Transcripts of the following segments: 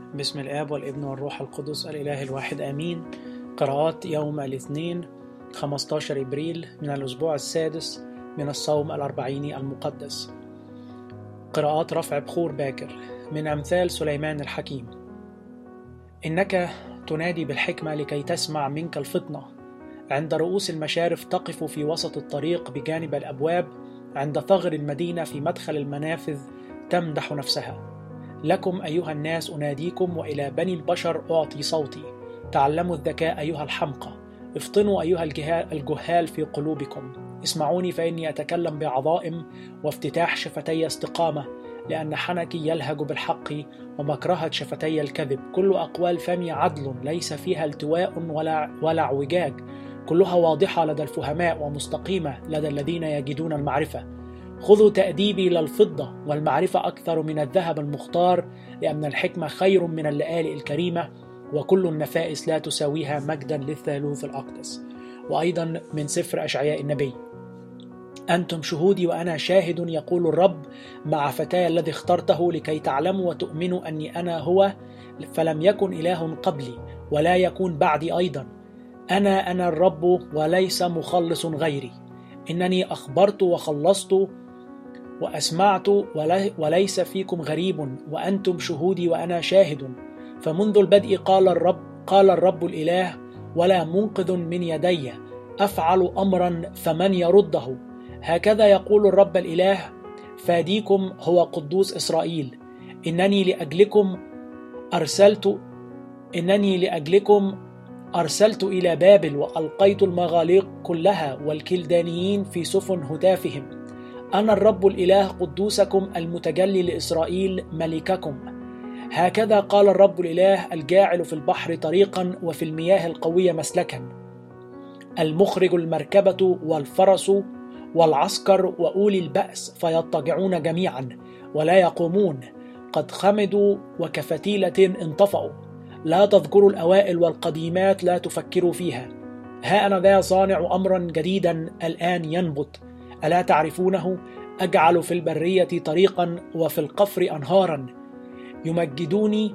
باسم الآب والابن والروح القدس الإله الواحد آمين. قراءات يوم الاثنين 15 إبريل من الأسبوع السادس من الصوم الأربعيني المقدس. قراءات رفع بخور باكر من أمثال سليمان الحكيم. إنك تنادي بالحكمة لكي تسمع منك الفطنة. عند رؤوس المشارف تقف في وسط الطريق بجانب الأبواب، عند ثغر المدينة في مدخل المنافذ تمدح نفسها. لكم أيها الناس أناديكم، وإلى بني البشر أعطي صوتي. تعلموا الذكاء أيها الحمقى، افطنوا أيها الجهال في قلوبكم. اسمعوني فإني أتكلم بعظائم، وافتتاح شفتي استقامة، لأن حنكي يلهج بالحق ومكرهة شفتي الكذب. كل أقوال فمي عدل، ليس فيها التواء ولا اعوجاج. كلها واضحة لدى الفهماء ومستقيمة لدى الذين يجدون المعرفة. خذوا تأديبي للفضة، والمعرفة أكثر من الذهب المختار، لأن الحكمة خير من اللآلئ الكريمة، وكل النفائس لا تساويها مجدا للثالوث الأقدس. وأيضا من سفر أشعياء النبي: أنتم شهودي وأنا شاهد، يقول الرب، مع فتاي الذي اخترته، لكي تعلموا وتؤمنوا أني أنا هو، فلم يكن إله قبلي ولا يكون بعدي أيضا. أنا الرب وليس مخلص غيري. إنني أخبرت وخلصت وأسمعت، وليس فيكم غريب، وأنتم شهودي وأنا شاهد. فمنذ البدء قال الرب الإله، ولا منقذ من يدي. أفعل أمرا فمن يرده. هكذا يقول الرب الإله، فاديكم هو قدوس إسرائيل. إنني لأجلكم أرسلت إلى بابل، وألقيت المغاليق كلها والكلدانيين في سفن هتافهم. أنا الرب الإله قدوسكم المتجلي لإسرائيل ملككم. هكذا قال الرب الإله، الجاعل في البحر طريقا وفي المياه القوية مسلكا، المخرج المركبة والفرس والعسكر وأولي البأس، فيضطجعون جميعا ولا يقومون. قد خمدوا وكفتيلة انطفأوا. لا تذكروا الأوائل والقديمات، لا تفكروا فيها. ها أنا ذا صانع أمرا جديدا الآن ينبت، ألا تعرفونه؟ أجعل في البرية طريقا وفي القفر أنهارا. يمجدوني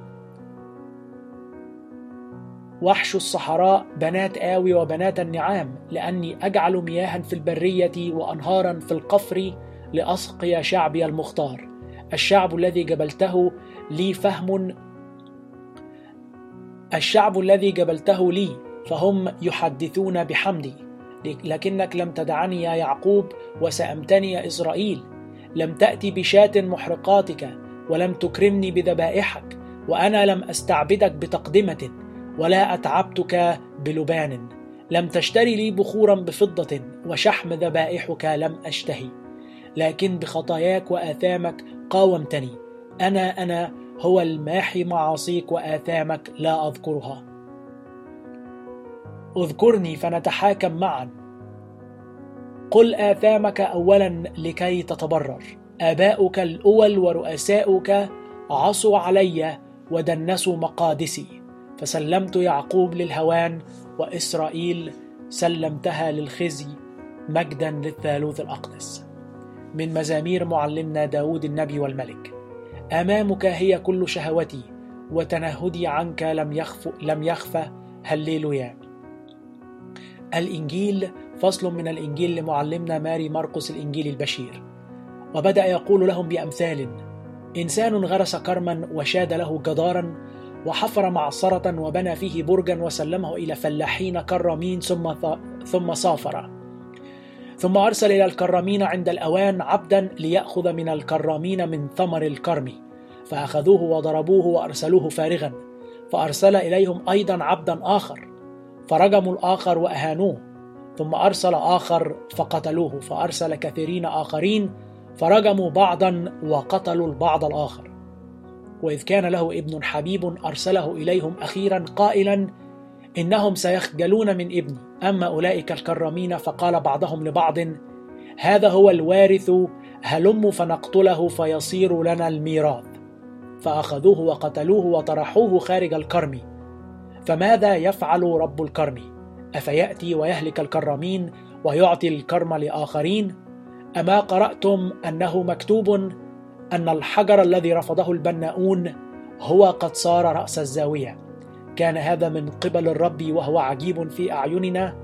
وحش الصحراء، بنات آوي وبنات النعام، لأني أجعل مياها في البرية وأنهارا في القفر، لأسقي شعبي المختار. الشعب الذي جبلته لي فهم يحدثون بحمدي. لكنك لم تدعني يا يعقوب، وسأمتني يا إسرائيل. لم تأتي بشاة محرقاتك، ولم تكرمني بذبائحك، وأنا لم أستعبدك بتقدمة، ولا أتعبتك بلبان. لم تشتري لي بخورا بفضة، وشحم ذبائحك لم أشتهي. لكن بخطاياك وآثامك قاومتني. أنا هو الماحي معاصيك، وآثامك لا أذكرها. اذكرني فنتحاكم معا. قل آثامك أولا لكي تتبرر. آباؤك الأول ورؤساؤك عصوا علي ودنسوا مقادسي، فسلمت يعقوب للهوان، وإسرائيل سلمتها للخزي، مجدا للثالوث الأقدس. من مزامير معلمنا داود النبي والملك. أمامك هي كل شهوتي، وتنهدي عنك لم يخفى. هللويا. الإنجيل فصل من الإنجيل لمعلمنا ماري مرقس الإنجيل البشير. وبدأ يقول لهم بأمثال: إنسان غرس كرما وشاد له جدارا، وحفر معصرة وبنى فيه برجا، وسلمه إلى فلاحين كرامين، ثم سافر. ثم أرسل إلى الكرامين عند الأوان عبدا ليأخذ من الكرامين من ثمر الكرم، فأخذوه وضربوه وأرسلوه فارغا. فأرسل إليهم أيضا عبدا آخر، فرجموا الآخر وأهانوه. ثم أرسل آخر فقتلوه. فأرسل كثيرين آخرين، فرجموا بعضا وقتلوا البعض الآخر. وإذ كان له ابن حبيب أرسله إليهم أخيرا قائلا: إنهم سيخجلون من ابني. أما أولئك الكرامين فقال بعضهم لبعض: هذا هو الوارث، هلموا فنقتله فيصير لنا الميراث. فأخذوه وقتلوه وطرحوه خارج الكرم. فماذا يفعل رب الكرم؟ أفيأتي ويهلك الكرامين ويعطي الكرم لآخرين؟ أما قرأتم أنه مكتوب أن الحجر الذي رفضه البناؤون هو قد صار رأس الزاوية. كان هذا من قبل الرب وهو عجيب في أعيننا،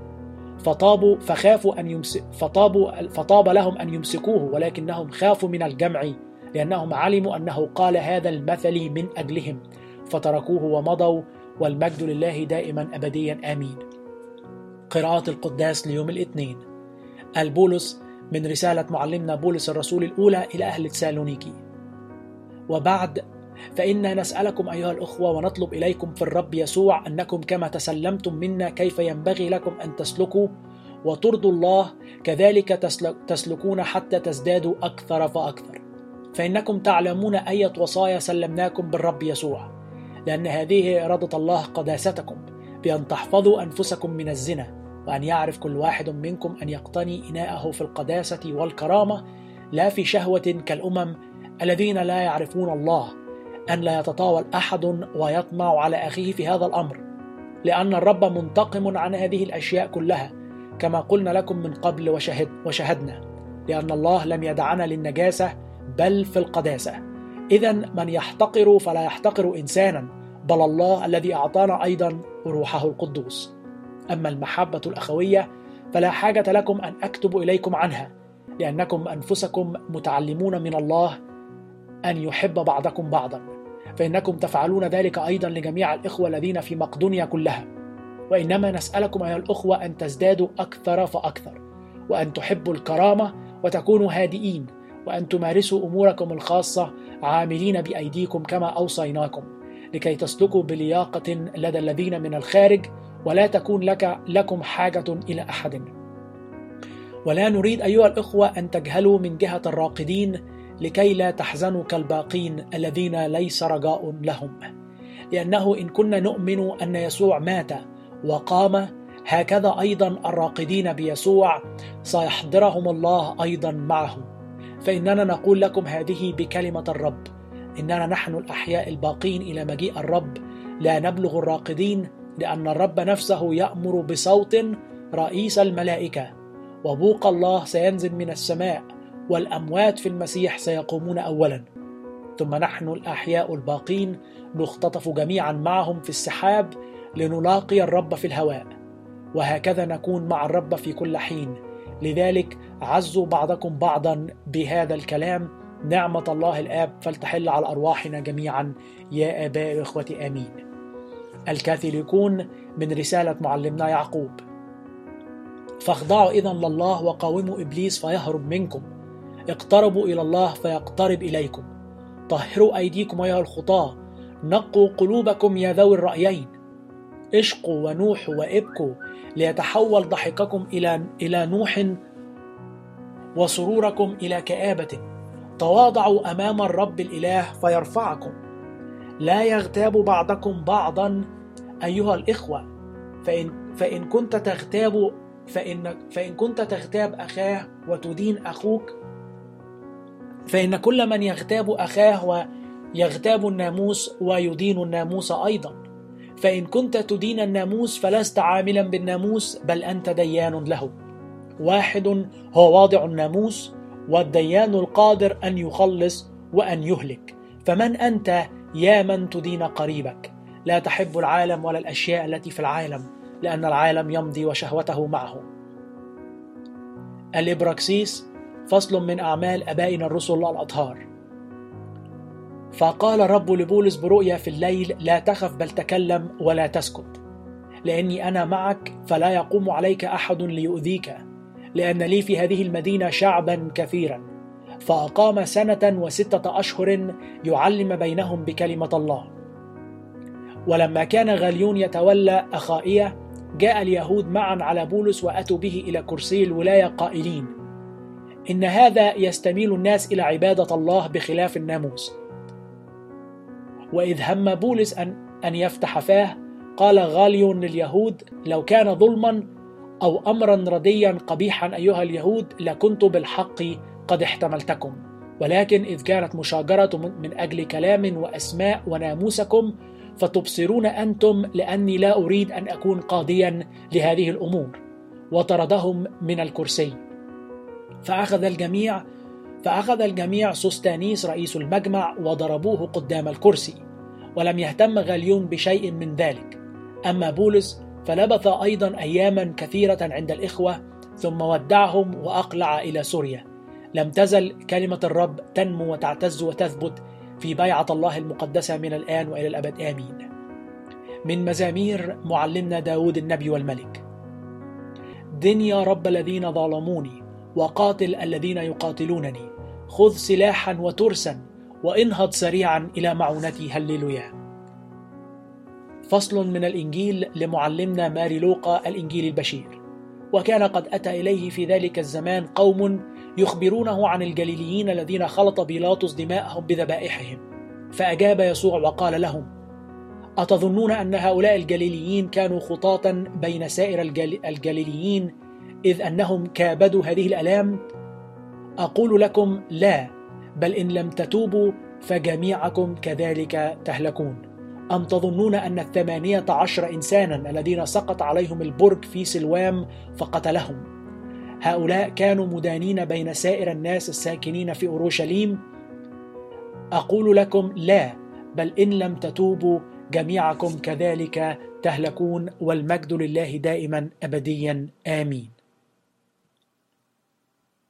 فطاب لهم أن يمسكوه، ولكنهم خافوا من الجمع، لأنهم علموا أنه قال هذا المثل من أجلهم، فتركوه ومضوا، والمجد لله دائما أبديا آمين. قراءات القداس ليوم الاثنين. البولس من رسالة معلمنا بولس الرسول الأولى إلى أهل تسالونيكي. وبعد، فإنا نسألكم أيها الأخوة ونطلب إليكم في الرب يسوع أنكم كما تسلمتم منا كيف ينبغي لكم أن تسلكوا وترضوا الله، كذلك تسلكون حتى تزدادوا أكثر فأكثر. فإنكم تعلمون أية وصايا سلمناكم بالرب يسوع، لأن هذه إرادة الله قداستكم، بأن تحفظوا أنفسكم من الزنا، وأن يعرف كل واحد منكم أن يقتني إناءه في القداسة والكرامة، لا في شهوة كالأمم الذين لا يعرفون الله، أن لا يتطاول أحد ويطمع على أخيه في هذا الأمر، لأن الرب منتقم عن هذه الأشياء كلها، كما قلنا لكم من قبل وشهدنا، لأن الله لم يدعنا للنجاسة بل في القداسة. إذن من يحتقر فلا يحتقر إنسانا، بل الله الذي أعطانا أيضا روحه القدوس. أما المحبة الأخوية فلا حاجة لكم أن أكتب إليكم عنها، لأنكم أنفسكم متعلمون من الله أن يحب بعضكم بعضا، فإنكم تفعلون ذلك أيضا لجميع الإخوة الذين في مقدونيا كلها. وإنما نسألكم أيها الأخوة أن تزدادوا أكثر فأكثر، وأن تحبوا الكرامة وتكونوا هادئين، وأن تمارسوا أموركم الخاصة عاملين بأيديكم كما أوصيناكم، لكي تسلكوا بلياقة لدى الذين من الخارج، ولا تكون لكم حاجة إلى أحد. ولا نريد أيها الأخوة أن تجهلوا من جهة الراقدين، لكي لا تحزنوا كالباقين الذين ليس رجاء لهم. لأنه إن كنا نؤمن أن يسوع مات وقام، هكذا أيضا الراقدين بيسوع سيحضرهم الله أيضا معه. فإننا نقول لكم هذه بكلمة الرب، إننا نحن الأحياء الباقين إلى مجيء الرب لا نبلغ الراقدين، لأن الرب نفسه يأمر بصوت رئيس الملائكة، وبوق الله سينزل من السماء، والأموات في المسيح سيقومون أولا، ثم نحن الأحياء الباقين نختطف جميعا معهم في السحاب لنلاقي الرب في الهواء، وهكذا نكون مع الرب في كل حين. لذلك عزوا بعضكم بعضا بهذا الكلام. نعمة الله الآب فلتحل على أرواحنا جميعا يا آباء وإخوتي آمين. الكاثوليكون من رسالة معلمنا يعقوب. فاخضعوا إذن لله وقاوموا إبليس فيهرب منكم، اقتربوا إلى الله فيقترب إليكم. طهروا أيديكم أيها الخطاة، نقوا قلوبكم يا ذوي الرأيين، اشقوا ونوحوا وابكوا، ليتحول ضحككم إلى نوح وسروركم إلى كآبة. تواضعوا أمام الرب الإله فيرفعكم. لا يغتاب بعضكم بعضا أيها الإخوة، فإن كنت تغتاب أخاه وتدين أخوك، فإن كل من يغتاب أخاه ويغتاب الناموس ويدين الناموس أيضا. فإن كنت تدين الناموس فلست عاملا بالناموس، بل أنت ديان له. واحد هو واضع الناموس، والديان القادر أن يخلص وأن يهلك. فمن أنت يا من تدين قريبك؟ لا تحب العالم ولا الأشياء التي في العالم، لأن العالم يمضي وشهوته معه. الإبراكسيس، فصل من أعمال أبائنا الرسل الأطهار. فقال الرب لبولس برؤيا في الليل: لا تخف بل تكلم ولا تسكت، لأني أنا معك، فلا يقوم عليك أحد ليؤذيك، لأن لي في هذه المدينة شعبا كثيرا. فأقام 1 و6 أشهر يعلم بينهم بكلمة الله. ولما كان غاليون يتولى أخائية، جاء اليهود معا على بولس وأتوا به إلى كرسي الولاية قائلين: إن هذا يستميل الناس إلى عبادة الله بخلاف الناموس. وإذ هم بولس أن يفتح فاه، قال غاليون لليهود: لو كان ظلما أو أمرا رديا قبيحا أيها اليهود، لكنت بالحق قد احتملتكم، ولكن إذ كانت مشاجرة من أجل كلام وأسماء وناموسكم، فتبصرون أنتم، لأني لا أريد أن أكون قاضيا لهذه الأمور. وطردهم من الكرسي. فأخذ الجميع سوستانيس رئيس المجمع وضربوه قدام الكرسي، ولم يهتم غاليون بشيء من ذلك. أما بولس فلبث أيضا أياما كثيرة عند الإخوة، ثم ودعهم وأقلع إلى سوريا. لم تزل كلمة الرب تنمو وتعتز وتثبت في بيعة الله المقدسة من الآن وإلى الأبد آمين. من مزامير معلمنا داود النبي والملك. دن يا رب الذين ظلموني، وقاتل الذين يقاتلونني. خذ سلاحا وترسا، وانهض سريعا إلى معونتي. هللويا. فصل من الإنجيل لمعلمنا ماري لوقا الإنجيل البشير. وكان قد أتى إليه في ذلك الزمان قوم يخبرونه عن الجليليين الذين خلط بيلاطس دماءهم بذبائحهم، فأجاب يسوع وقال لهم: أتظنون أن هؤلاء الجليليين كانوا خطاة بين سائر الجليليين إذ أنهم كابدوا هذه الآلام؟ أقول لكم لا، بل إن لم تتوبوا فجميعكم كذلك تهلكون. أم تظنون أن 18 إنسانا الذين سقط عليهم البرج في سلوام فقتلهم، هؤلاء كانوا مدانين بين سائر الناس الساكنين في أورشليم؟ أقول لكم لا، بل إن لم تتوبوا جميعكم كذلك تهلكون. والمجد لله دائما أبديا آمين.